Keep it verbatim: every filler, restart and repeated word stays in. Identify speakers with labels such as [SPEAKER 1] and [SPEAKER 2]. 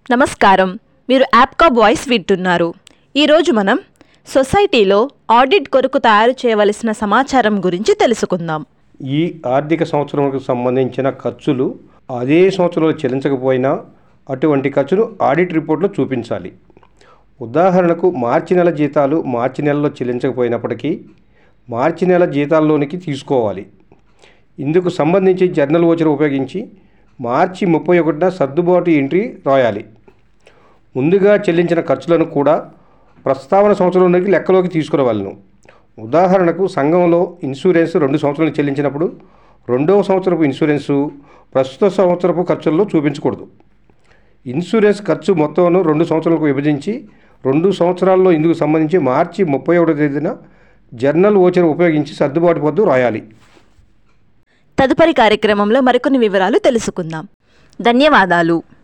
[SPEAKER 1] నమస్కారం. మీరు యాప్కాబ్ వాయిస్ వింటున్నారు. ఈరోజు మనం సొసైటీలో ఆడిట్ కొరకు తయారు చేయవలసిన సమాచారం గురించి తెలుసుకుందాం.
[SPEAKER 2] ఈ ఆర్థిక సంవత్సరంకు సంబంధించిన ఖర్చులు అదే సంవత్సరంలో చెల్లించకపోయినా అటువంటి ఖర్చును ఆడిట్ రిపోర్ట్లో చూపించాలి. ఉదాహరణకు మార్చి నెల జీతాలు మార్చి నెలలో చెల్లించకపోయినప్పటికీ మార్చి నెల జీతాల్లోనికి తీసుకోవాలి. ఇందుకు సంబంధించి జర్నల్ వోచర్ ఉపయోగించి మార్చి ముప్పై ఒకటిన సర్దుబాటు ఎంట్రీ రాయాలి. ముందుగా చెల్లించిన ఖర్చులను కూడా ప్రస్తావన సంవత్సరంలోకి లెక్కలోకి తీసుకురావాలను. ఉదాహరణకు సంఘంలో ఇన్సూరెన్స్ రెండు సంవత్సరాలు చెల్లించినప్పుడు రెండవ సంవత్సరపు ఇన్సూరెన్సు ప్రస్తుత సంవత్సరపు ఖర్చుల్లో చూపించకూడదు. ఇన్సూరెన్స్ ఖర్చు మొత్తంను రెండు సంవత్సరాలకు విభజించి రెండు సంవత్సరాల్లో ఇందుకు సంబంధించి మార్చి ముప్పై ఒకటో తేదీన జర్నల్ వోచర్ ఉపయోగించి సర్దుబాటు పద్దు రాయాలి.
[SPEAKER 1] తదుపరి కార్యక్రమంలో మరికొన్ని వివరాలు తెలుసుకుందాం. ధన్యవాదాలు.